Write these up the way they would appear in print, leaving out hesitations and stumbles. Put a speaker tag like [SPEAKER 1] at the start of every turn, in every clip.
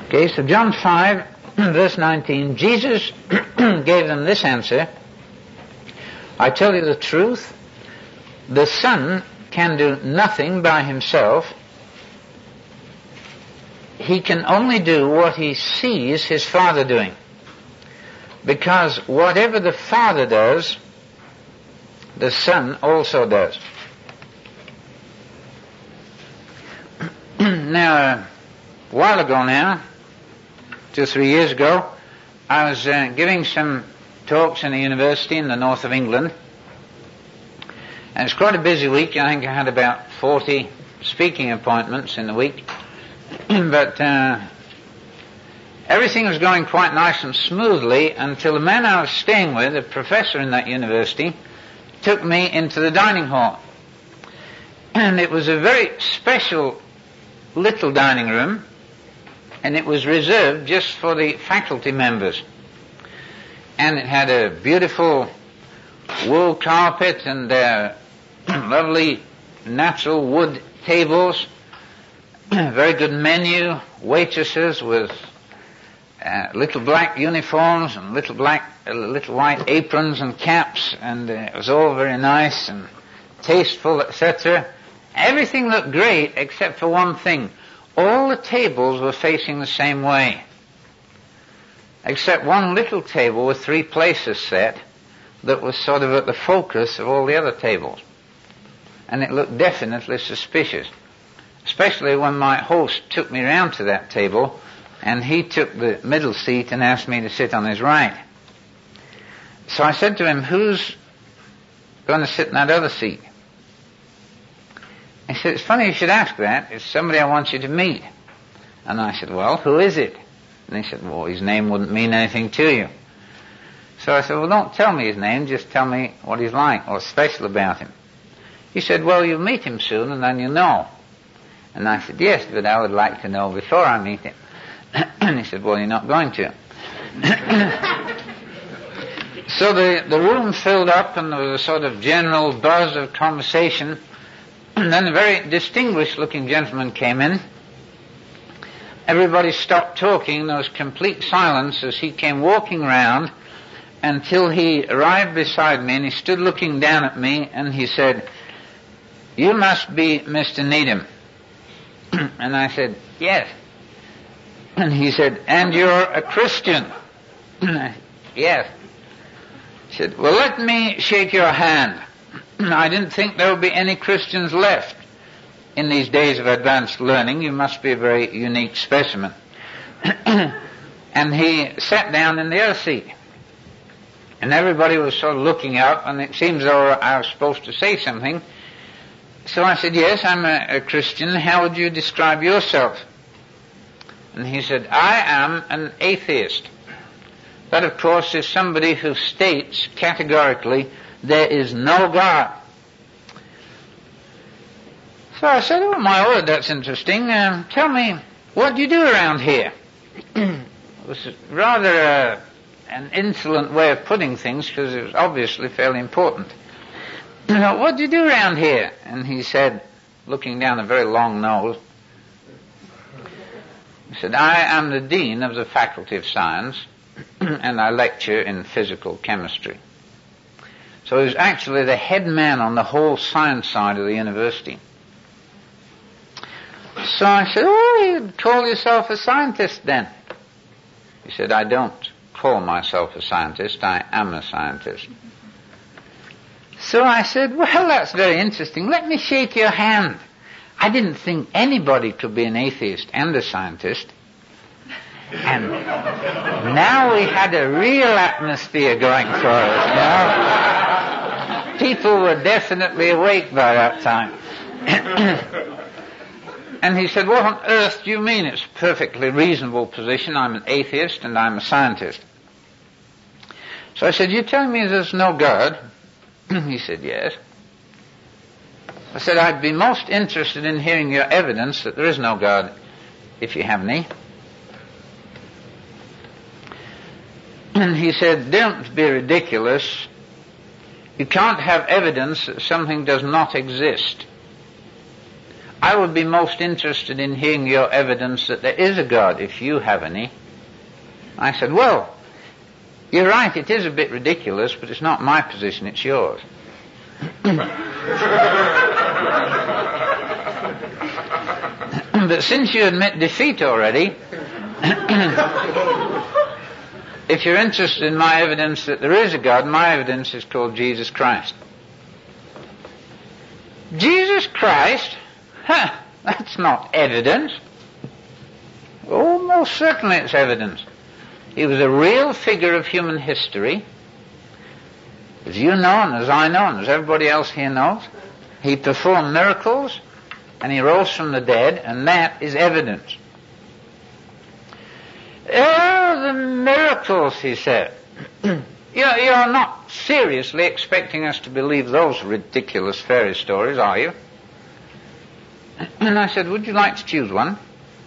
[SPEAKER 1] Okay, so John 5, verse 19, Jesus gave them this answer: I tell you the truth, the Son can do nothing by himself. He can only do what he sees his Father doing. Because whatever the Father does, the Son also does. Now, a while ago now, 2 or 3 years ago, I was giving some talks in a university in the north of England. And it's quite a busy week. I think I had about 40 speaking appointments in the week. But everything was going quite nice and smoothly until the man I was staying with, a professor in that university, took me into the dining hall. And it was a very special little dining room, and it was reserved just for the faculty members. And it had a beautiful wool carpet and lovely natural wood tables, very good menu, waitresses with little black uniforms and little white aprons and caps, and it was all very nice and tasteful, etc. Everything looked great except for one thing. All the tables were facing the same way, except one little table with 3 places set that was sort of at the focus of all the other tables. And it looked definitely suspicious, especially when my host took me round to that table and he took the middle seat and asked me to sit on his right. So I said to him, who's going to sit in that other seat? He said, it's funny you should ask that. It's somebody I want you to meet. And I said, well, who is it? And he said, well, his name wouldn't mean anything to you. So I said, well, don't tell me his name, just tell me what he's like, what's special about him. He said, well, you'll meet him soon and then you'll know. And I said, yes, but I would like to know before I meet him. And he said, well, you're not going to. So the room filled up and there was a sort of general buzz of conversation. And then a very distinguished looking gentleman came in. Everybody stopped talking. There was complete silence as he came walking round until he arrived beside me, and he stood looking down at me and he said, you must be Mr. Needham. And I said, yes. And he said, and you're a Christian? Yes. He said, well, let me shake your hand. I didn't think there would be any Christians left in these days of advanced learning. You must be a very unique specimen. And he sat down in the other seat. And everybody was sort of looking up, and it seems as though I was supposed to say something. So I said, yes, I'm a Christian. How would you describe yourself? And he said, I am an atheist. That, of course, is somebody who states categorically there is no God. So I said, oh, my word, that's interesting. Tell me, what do you do around here? It was rather an insolent way of putting things, because it was obviously fairly important. What do you do around here? And he said, looking down a very long nose, he said, I am the dean of the Faculty of Science, and I lecture in physical chemistry. So he was actually the head man on the whole science side of the university. So I said, oh, you call yourself a scientist then? He said, I don't call myself a scientist, I am a scientist. So I said, well, that's very interesting. Let me shake your hand. I didn't think anybody could be an atheist and a scientist. And now we had a real atmosphere going for us. Now, people were definitely awake by that time. And he said, what on earth do you mean? It's a perfectly reasonable position. I'm an atheist and I'm a scientist. So I said, you're telling me there's no God? He said, yes. I said, I'd be most interested in hearing your evidence that there is no God, if you have any. And he said, don't be ridiculous. You can't have evidence that something does not exist. I would be most interested in hearing your evidence that there is a God, if you have any. I said, well, you're right, it is a bit ridiculous, but it's not my position, it's yours. But since you admit defeat already, if you're interested in my evidence that there is a God, my evidence is called Jesus Christ. Jesus Christ? That's not evidence. Oh, most certainly it's evidence. He was a real figure of human history, as you know and as I know and as everybody else here knows. He performed miracles and he rose from the dead, and that is evidence. Oh, the miracles, he said. You're not seriously expecting us to believe those ridiculous fairy stories, are you? And I said, would you like to choose one?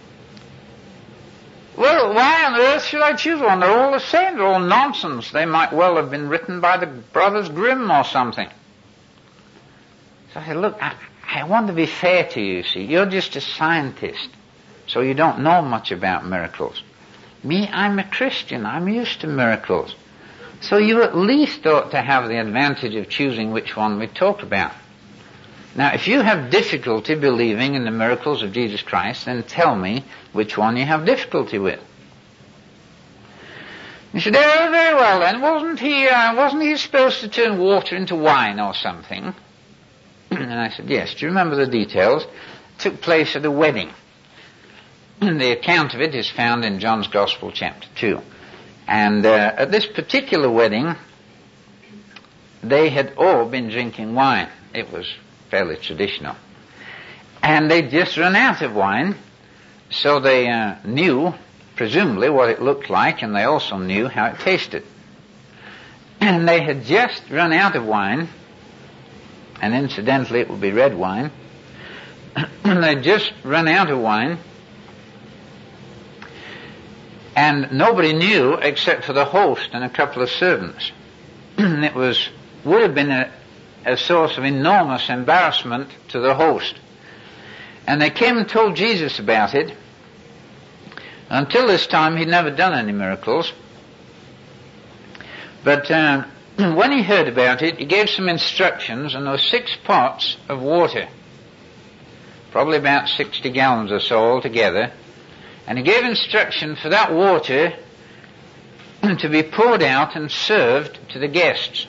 [SPEAKER 1] Well, why on earth should I choose one? They're all the same. They're all nonsense. They might well have been written by the Brothers Grimm or something. So I said, look, I want to be fair to you, see. You're just a scientist, so you don't know much about miracles. Me, I'm a Christian. I'm used to miracles. So you at least ought to have the advantage of choosing which one we talk about. Now, if you have difficulty believing in the miracles of Jesus Christ, then tell me which one you have difficulty with. He said, oh, very well then. Wasn't he supposed to turn water into wine or something? And I said, yes. Do you remember the details? It took place at a wedding. The account of it is found in John's Gospel, chapter 2. And at this particular wedding, they had all been drinking wine. It was fairly traditional. And they'd just run out of wine, so they knew, presumably, what it looked like, and they also knew how it tasted. And they had just run out of wine, and incidentally it would be red wine, and they'd just run out of wine, and nobody knew except for the host and a couple of servants. It would have been a source of enormous embarrassment to the host. And they came and told Jesus about it. Until this time he'd never done any miracles. But when he heard about it, he gave some instructions, and there were 6 pots of water, probably about 60 gallons or so altogether. And he gave instruction for that water to be poured out and served to the guests.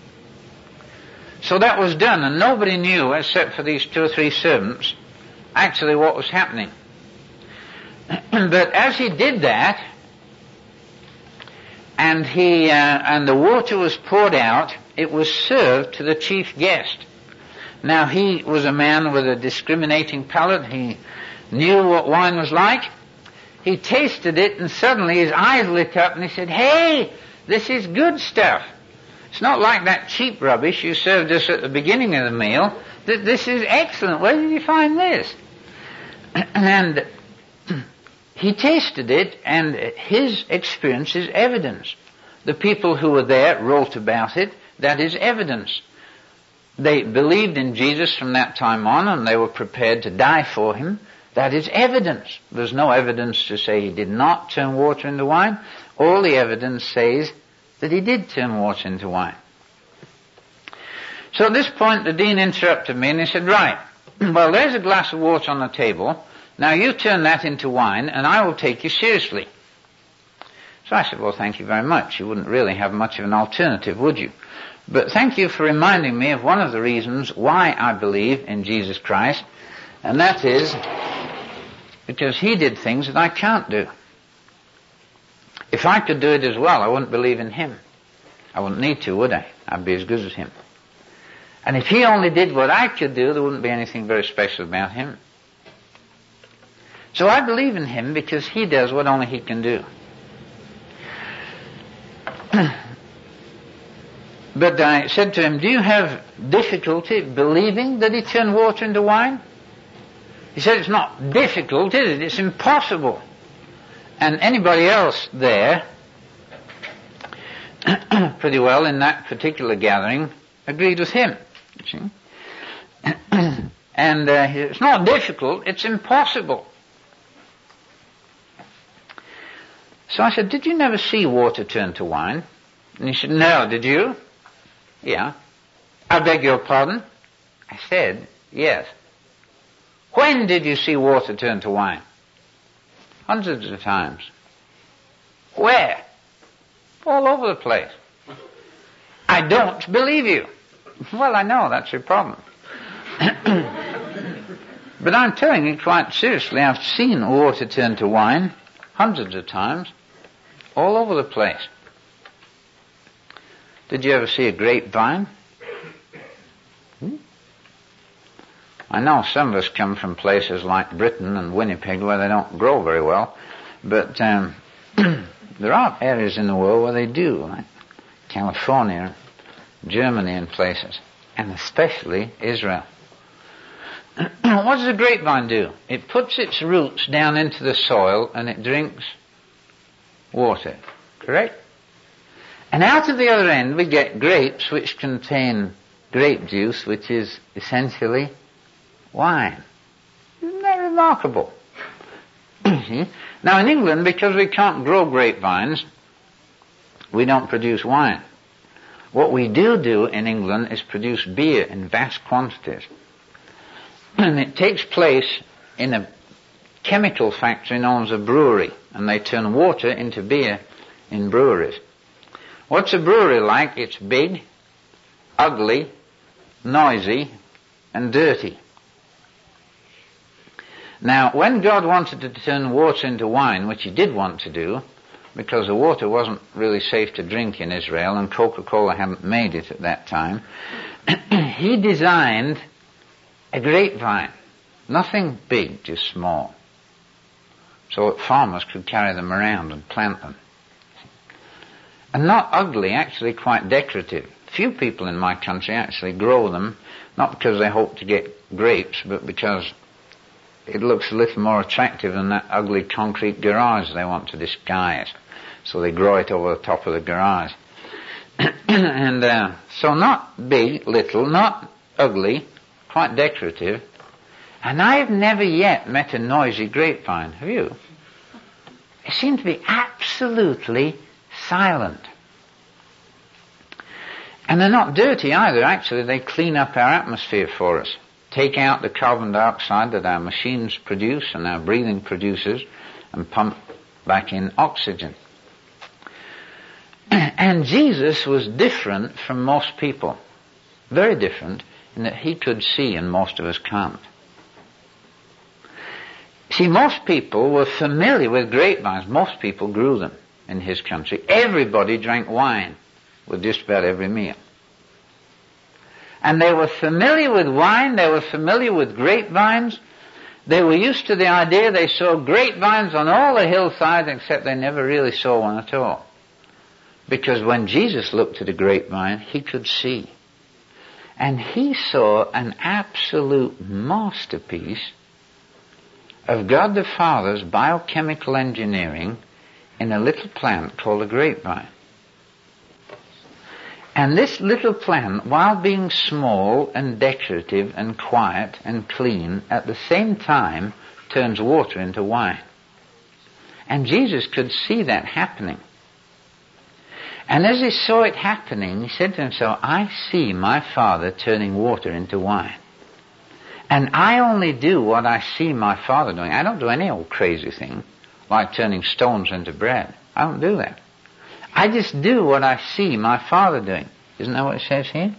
[SPEAKER 1] So that was done, and nobody knew, except for these 2 or 3 servants, actually what was happening. But as he did that, and the water was poured out, it was served to the chief guest. Now, he was a man with a discriminating palate. He knew what wine was like. He tasted it, and suddenly his eyes lit up, and he said, hey, this is good stuff. It's not like that cheap rubbish you served us at the beginning of the meal. This is excellent. Where did you find this? And he tasted it, and his experience is evidence. The people who were there wrote about it. That is evidence. They believed in Jesus from that time on, and they were prepared to die for him. That is evidence. There's no evidence to say he did not turn water into wine. All the evidence says that he did turn water into wine. So at this point the dean interrupted me and he said, right, well, there's a glass of water on the table. Now you turn that into wine and I will take you seriously. So I said, well, thank you very much. You wouldn't really have much of an alternative, would you? But thank you for reminding me of one of the reasons why I believe in Jesus Christ, and that is because he did things that I can't do. If I could do it as well, I wouldn't believe in him. I wouldn't need to, would I? I'd be as good as him. And if he only did what I could do, there wouldn't be anything very special about him. So I believe in him because he does what only he can do. But I said to him, do you have difficulty believing that he turned water into wine? He said, it's not difficult, is it? It's impossible. And anybody else there, pretty well in that particular gathering, agreed with him. You see? And it's not difficult, it's impossible. So I said, did you never see water turn to wine? And he said, no, did you? Yeah. I beg your pardon? I said, yes. When did you see water turn to wine? Hundreds of times. Where? All over the place. I don't believe you. Well, I know, that's your problem. But I'm telling you quite seriously, I've seen water turn to wine hundreds of times, all over the place. Did you ever see a grapevine? I know some of us come from places like Britain and Winnipeg where they don't grow very well, but there are areas in the world where they do, like California, Germany and places, and especially Israel. What does a grapevine do? It puts its roots down into the soil and it drinks water, correct? And out of the other end we get grapes which contain grape juice, which is essentially wine. Isn't that remarkable? Now in England, because we can't grow grapevines, we don't produce wine. What we do in England is produce beer in vast quantities. And it takes place in a chemical factory known as a brewery, and they turn water into beer in breweries. What's a brewery like? It's big, ugly, noisy, and dirty. Now, when God wanted to turn water into wine, which he did want to do, because the water wasn't really safe to drink in Israel, and Coca-Cola hadn't made it at that time, he designed a grapevine. Nothing big, just small. So that farmers could carry them around and plant them. And not ugly, actually quite decorative. Few people in my country actually grow them, not because they hope to get grapes, but because it looks a little more attractive than that ugly concrete garage they want to disguise. So they grow it over the top of the garage. And so not big, little, not ugly, quite decorative. And I've never yet met a noisy grapevine, have you? They seem to be absolutely silent. And they're not dirty either, actually. They clean up our atmosphere for us. Take out the carbon dioxide that our machines produce and our breathing produces and pump back in oxygen. And Jesus was different from most people. Very different in that he could see and most of us can't. See, most people were familiar with grapevines. Most people grew them in his country. Everybody drank wine with just about every meal. And they were familiar with wine, they were familiar with grapevines, they were used to the idea they saw grapevines on all the hillsides, except they never really saw one at all. Because when Jesus looked at a grapevine, he could see. And he saw an absolute masterpiece of God the Father's biochemical engineering in a little plant called a grapevine. And this little plant, while being small and decorative and quiet and clean, at the same time turns water into wine. And Jesus could see that happening. And as he saw it happening, he said to himself, I see my Father turning water into wine. And I only do what I see my Father doing. I don't do any old crazy thing, like turning stones into bread. I don't do that. I just do what I see my Father doing. Isn't that what it says here?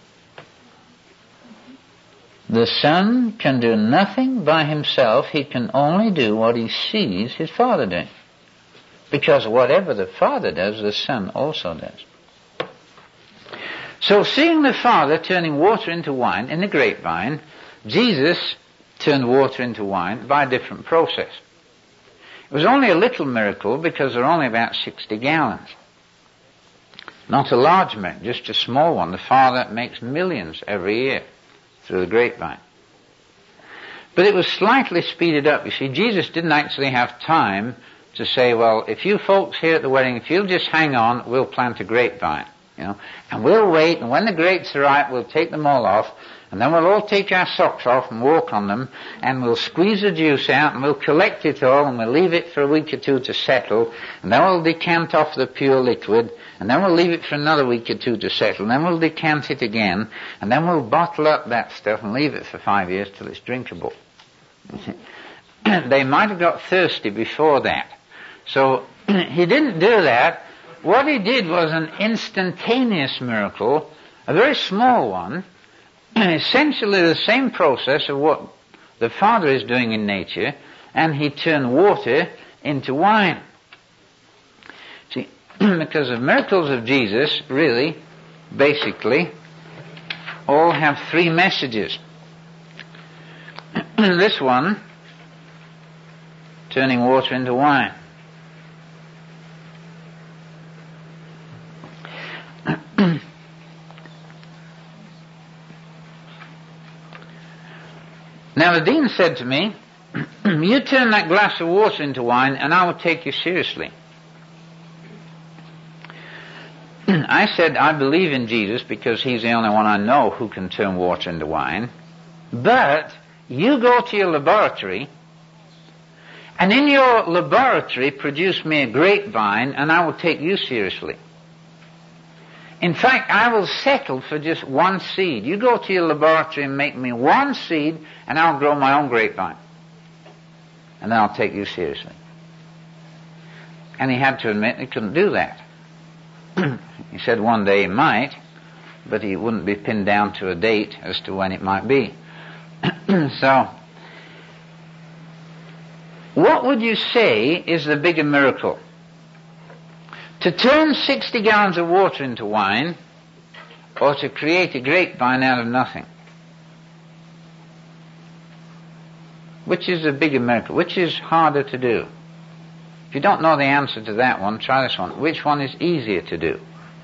[SPEAKER 1] The Son can do nothing by himself. He can only do what he sees his Father doing. Because whatever the Father does, the Son also does. So seeing the Father turning water into wine in the grapevine, Jesus turned water into wine by a different process. It was only a little miracle because there are only about 60 gallons. Not a large miracle, just a small one. The Father makes millions every year through the grapevine. But it was slightly speeded up. You see, Jesus didn't actually have time to say, well, if you folks here at the wedding, if you'll just hang on, we'll plant a grapevine. and we'll wait, and when the grapes are ripe, we'll take them all off, and then we'll all take our socks off and walk on them, and we'll squeeze the juice out, and we'll collect it all, and we'll leave it for a week or two to settle, and then we'll decant off the pure liquid, and then we'll leave it for another week or two to settle, and then we'll decant it again, and then we'll bottle up that stuff and leave it for 5 years till it's drinkable. They might have got thirsty before that. So he didn't do that. What he did was an instantaneous miracle, a very small one, essentially the same process of what the Father is doing in nature, and he turned water into wine. See, because the miracles of Jesus really, basically, all have three messages. This one, turning water into wine. Now the dean said to me, you turn that glass of water into wine and I will take you seriously. I said, I believe in Jesus because he's the only one I know who can turn water into wine, but you go to your laboratory and in your laboratory produce me a grapevine and I will take you seriously. In fact, I will settle for just one seed. You go to your laboratory and make me one seed and I'll grow my own grapevine. And then I'll take you seriously. And he had to admit he couldn't do that. He said one day he might, but he wouldn't be pinned down to a date as to when it might be. So, what would you say is the bigger miracle? To turn 60 gallons of water into wine, or to create a grapevine out of nothing? Which is the bigger miracle? Which is harder to do? If you don't know the answer to that one, try this one. Which one is easier to do?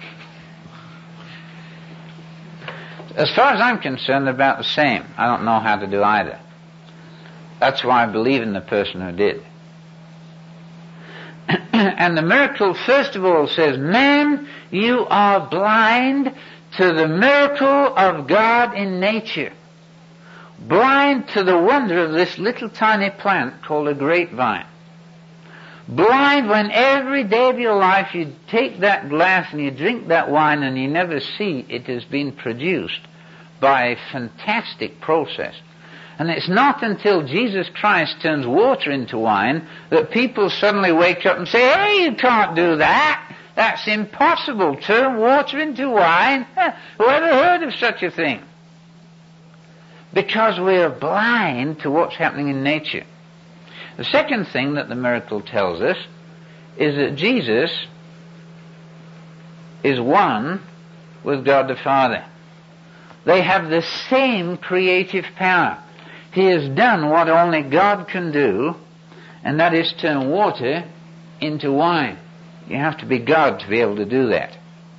[SPEAKER 1] As far as I'm concerned, they're about the same. I don't know how to do either. That's why I believe in the person who did. And the miracle, first of all, says, man, you are blind to the miracle of God in nature. Blind to the wonder of this little tiny plant called a grapevine. Blind when every day of your life you take that glass and you drink that wine and you never see it has been produced by a fantastic process. And it's not until Jesus Christ turns water into wine that people suddenly wake up and say, hey, you can't do that. That's impossible. Turn water into wine? Who ever heard of such a thing? Because we're blind to what's happening in nature. The second thing that the miracle tells us is that Jesus is one with God the Father. They have the same creative power. He has done what only God can do, and that is turn water into wine. You have to be God to be able to do that.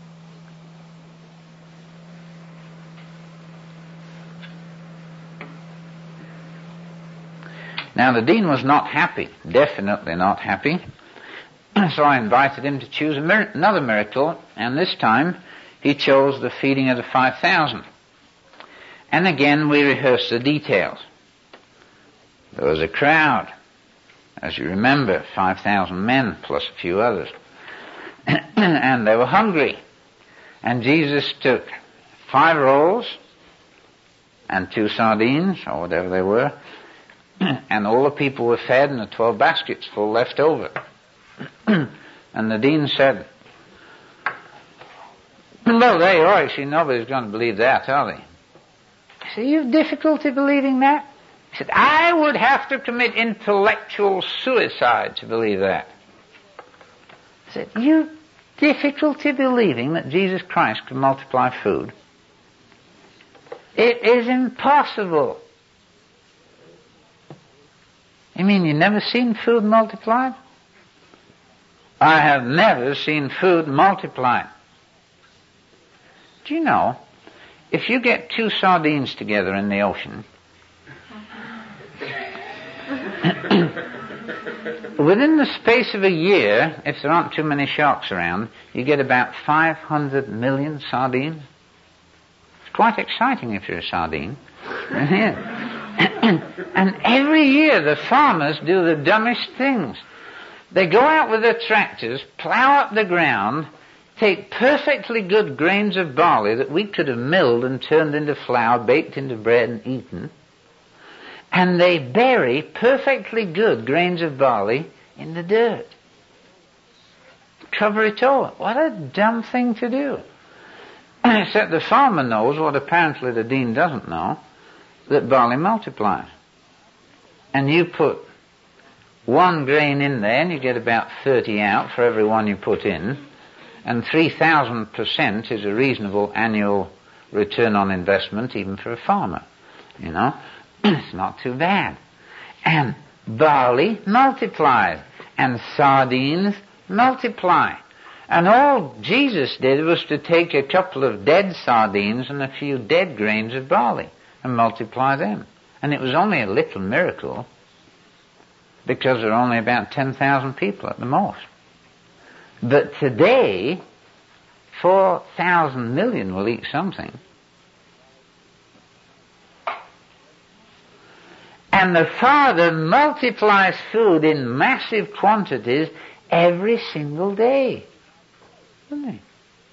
[SPEAKER 1] Now the dean was not happy, definitely not happy, so I invited him to choose another miracle, and this time he chose the feeding of the 5,000. And again we rehearsed the details. There was a crowd, as you remember, 5,000 men plus a few others, and they were hungry. And Jesus took 5 rolls and 2 sardines, or whatever they were, and all the people were fed and the 12 baskets full left over. And the dean said, well, there you are. Actually, nobody's going to believe that, are they? I said, you have difficulty believing that? He said, I would have to commit intellectual suicide to believe that. I said, you difficulty believing that Jesus Christ could multiply food? It is impossible. You mean you've never seen food multiplied? I have never seen food multiplied. Do you know, if you get 2 sardines together in the ocean, Within the space of a year, if there aren't too many sharks around, you get about 500 million sardines. It's quite exciting if you're a sardine. And every year the farmers do the dumbest things. They go out with their tractors, plough up the ground, take perfectly good grains of barley that we could have milled and turned into flour, baked into bread and eaten, and they bury perfectly good grains of barley in the dirt. Cover it all. What a dumb thing to do. Except the farmer knows what apparently the dean doesn't know, that barley multiplies. And you put one grain in there and you get about 30 out for every one you put in, and 3,000% is a reasonable annual return on investment even for a farmer. You know, it's not too bad. And barley multiplies, and sardines multiply. And all Jesus did was to take a couple of dead sardines and a few dead grains of barley and multiply them. And it was only a little miracle, because there are only about 10,000 people at the most. But today, 4,000 million will eat something. And the Father multiplies food in massive quantities every single day. Doesn't he?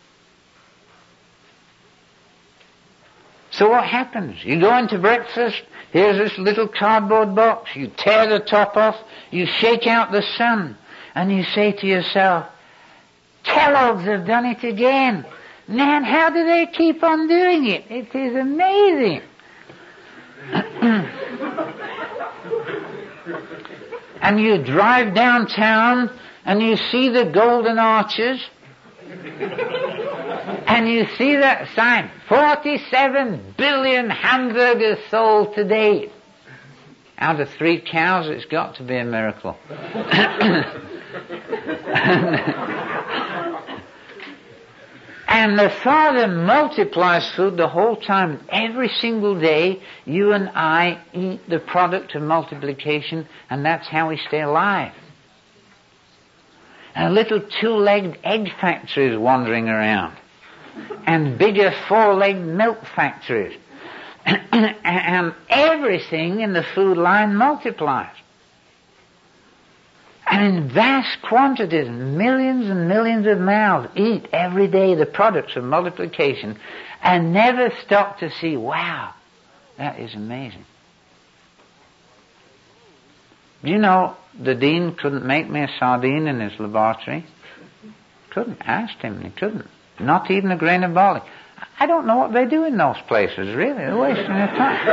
[SPEAKER 1] So what happens? You go into breakfast, here's this little cardboard box, you tear the top off, you shake out the sun, and you say to yourself, Kellogg's have done it again. Man, how do they keep on doing it? It is amazing. And you drive downtown and you see the golden arches and you see that sign, 47 billion hamburgers sold today. Out of 3 cows, it's got to be a miracle. And the Father multiplies food the whole time. Every single day, you and I eat the product of multiplication, and that's how we stay alive. And little 2-legged egg factories wandering around, and bigger 4-legged milk factories. And everything in the food line multiplies. And in vast quantities, millions and millions of mouths eat every day the products of multiplication and never stop to see, wow, that is amazing. Do you know the dean couldn't make me a sardine in his laboratory? Couldn't. Asked him and he couldn't. Not even a grain of barley. I don't know what they do in those places, really. They're wasting their time.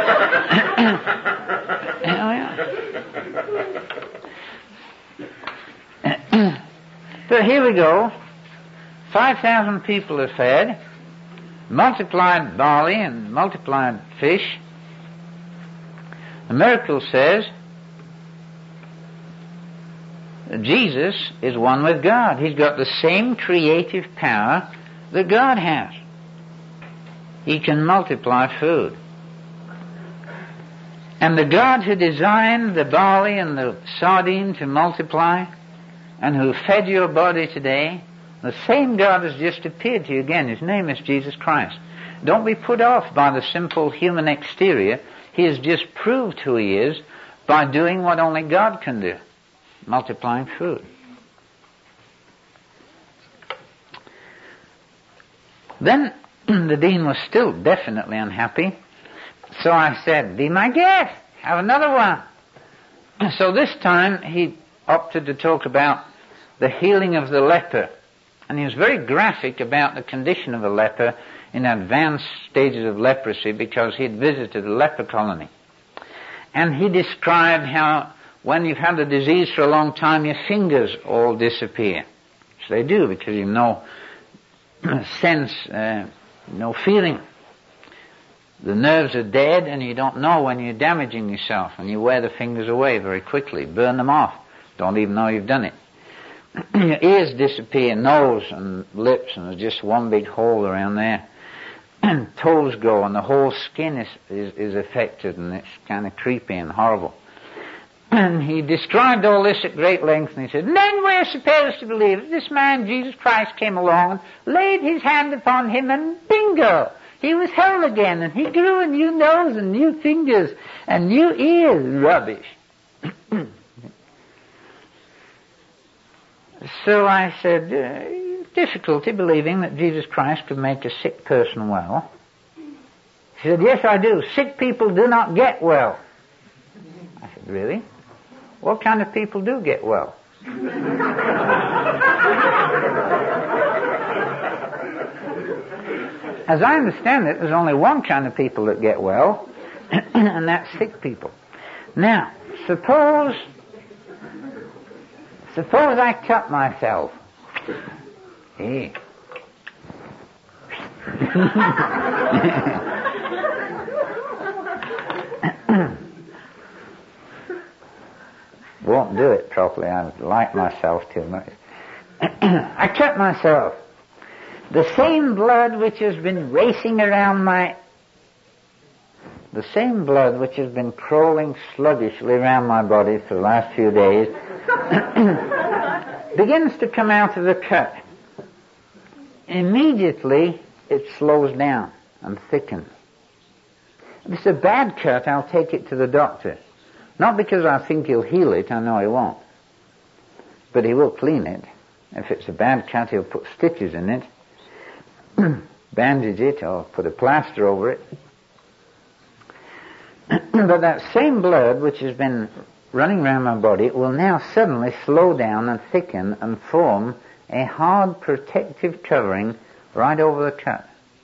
[SPEAKER 1] Oh, yeah. But here we go. 5,000 people are fed, multiplied barley and multiplied fish. The miracle says that Jesus is one with God. He's got the same creative power that God has. He can multiply food. And the God who designed the barley and the sardine to multiply, and who fed your body today, the same God has just appeared to you again. His name is Jesus Christ. Don't be put off by the simple human exterior. He has just proved who he is by doing what only God can do, multiplying food. Then the dean was still definitely unhappy, so I said, be my guest, have another one. So this time he opted to talk about the healing of the leper. And he was very graphic about the condition of a leper in advanced stages of leprosy, because he had visited a leper colony. And he described how when you've had the disease for a long time, your fingers all disappear. So they do, because you have no sense, no feeling. The nerves are dead and you don't know when you're damaging yourself, and you wear the fingers away very quickly, burn them off, don't even know you've done it. Your ears disappear, nose and lips, and there's just one big hole around there. Toes go, and the whole skin is affected, and it's kind of creepy and horrible. And he described all this at great length, and he said, then we're supposed to believe that this man, Jesus Christ, came along and laid his hand upon him, and bingo! He was whole again, and he grew a new nose and new fingers and new ears. Rubbish. So I said, difficulty believing that Jesus Christ could make a sick person well. He said, yes, I do. Sick people do not get well. I said, really? What kind of people do get well? As I understand it, there's only one kind of people that get well, and that's sick people. Now, suppose I cut myself. Hey. Won't do it properly. I like myself too much. I cut myself. The same blood which has been racing around the same blood which has been crawling sluggishly around my body for the last few days begins to come out of the cut. Immediately it slows down and thickens. If it's a bad cut, I'll take it to the doctor. Not because I think he'll heal it, I know he won't. But he will clean it. If it's a bad cut, he'll put stitches in it, bandage it, or put a plaster over it. But that same blood which has been running around my body will now suddenly slow down and thicken and form a hard protective covering right over the cut.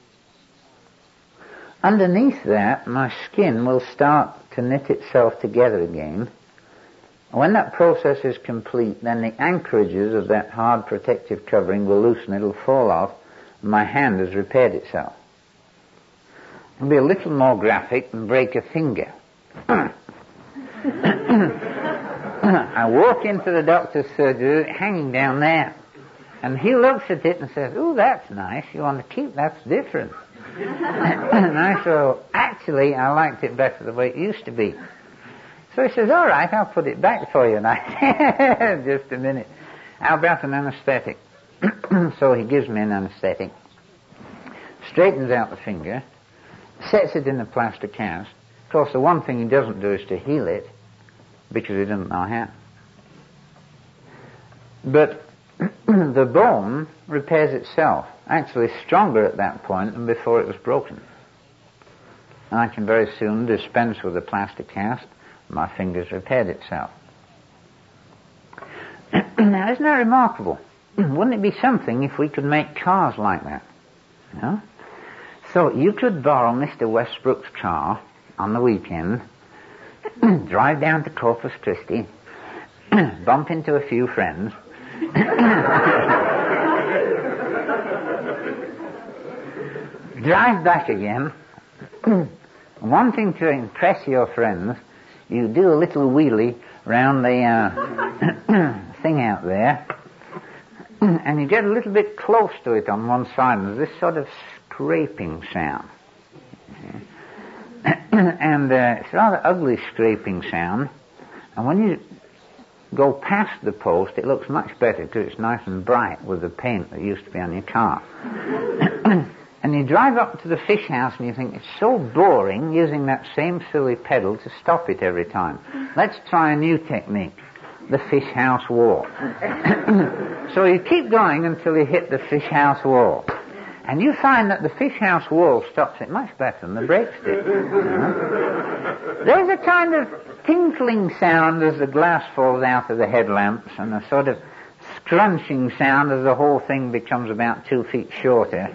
[SPEAKER 1] Underneath that, my skin will start to knit itself together again. When that process is complete, then the anchorages of that hard protective covering will loosen, it'll fall off, and my hand has repaired itself. It'll be a little more graphic than break a finger. I walk into the doctor's surgery, hanging down there, and he looks at it and says, "Ooh, that's nice, you want to keep, that's different." And I said, actually, I liked it better the way it used to be. So he says, all right, I'll put it back for you. And I said, just a minute, how about an anesthetic? So he gives me an anesthetic, straightens out the finger, sets it in the plaster cast. Of course, the one thing he doesn't do is to heal it, because he doesn't know how. But the bone repairs itself, actually stronger at that point than before it was broken. And I can very soon dispense with the plaster cast. My finger's repaired itself. Now, isn't that remarkable? Wouldn't it be something if we could make cars like that? You know? So you could borrow Mr. Westbrook's car on the weekend, drive down to Corpus Christi, bump into a few friends, drive back again. Wanting to impress your friends, you do a little wheelie round the thing out there, and you get a little bit close to it on one side, and there's this sort of scraping sound. And it's a rather ugly scraping sound, and when you go past the post, it looks much better because it's nice and bright with the paint that used to be on your car. And you drive up to the fish house and you think, it's so boring using that same silly pedal to stop it every time. Let's try a new technique, the fish house wall. So you keep going until you hit the fish house wall. And you find that the fish house wall stops it much better than the brakes did. There's a kind of tinkling sound as the glass falls out of the headlamps, and a sort of scrunching sound as the whole thing becomes about 2 feet shorter.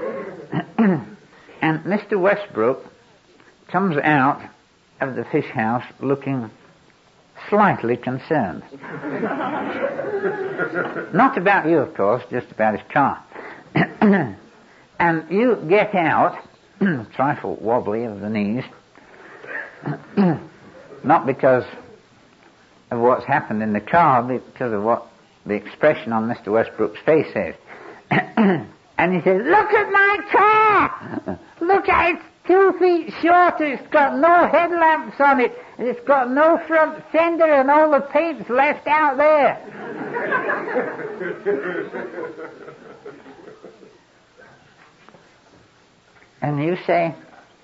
[SPEAKER 1] And Mr. Westbrook comes out of the fish house looking slightly concerned. Not about you, of course, just about his car. And you get out, trifle wobbly of the knees, not because of what's happened in the car, but because of what the expression on Mr. Westbrook's face is. And he says, look at my car! Look at it!
[SPEAKER 2] 2 feet shorter, it's got no headlamps on it, and it's got no front fender, and all the paint's left out there. And you say,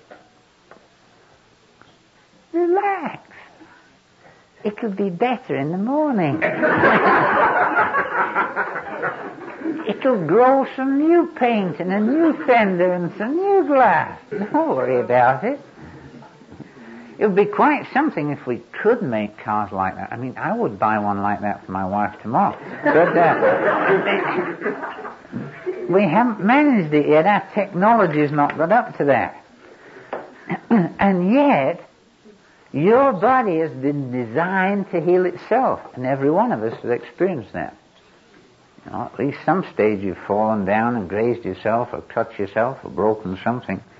[SPEAKER 2] relax. It'll be better in the morning. It'll grow some new paint and a new fender and some new glass. Don't worry about it. It would be quite something if we could make cars like that. I mean, I would buy one like that for my wife tomorrow. But we haven't managed it yet. Our technology's not got up to that. And yet, your body has been designed to heal itself, and every one of us has experienced that. You know, at least some stage you've fallen down and grazed yourself or cut yourself or broken something.